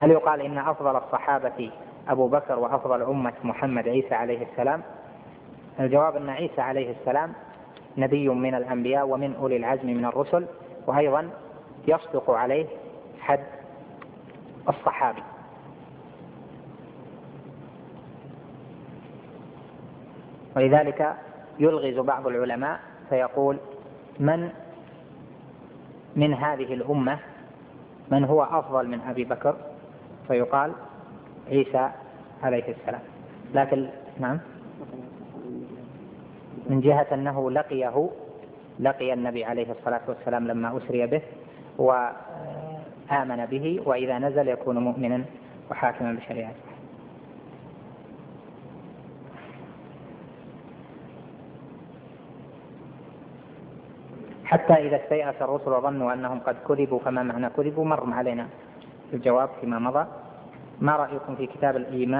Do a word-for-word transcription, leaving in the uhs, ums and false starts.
هل يقال إن أفضل الصحابة أبو بكر وأفضل أمة محمد عيسى عليه السلام؟ الجواب أن عيسى عليه السلام نبي من الأنبياء ومن أولي العزم من الرسل، وأيضا يصدق عليه حد الصحابة. ولذلك يلغز بعض العلماء فيقول من من هذه الأمة من هو أفضل من أبي بكر، فيقال عيسى عليه السلام. لكن نعم، من جهة أنه لقيه لقي النبي عليه الصلاة والسلام لما أسري به وآمن به، وإذا نزل يكون مؤمنا وحاكما بشريعته. حتى إذا استيأس الرسل وظنوا أنهم قد كذبوا فما معنى كذبوا مر علينا الجواب فيما مضى. ما رأيكم في كتاب الإيمان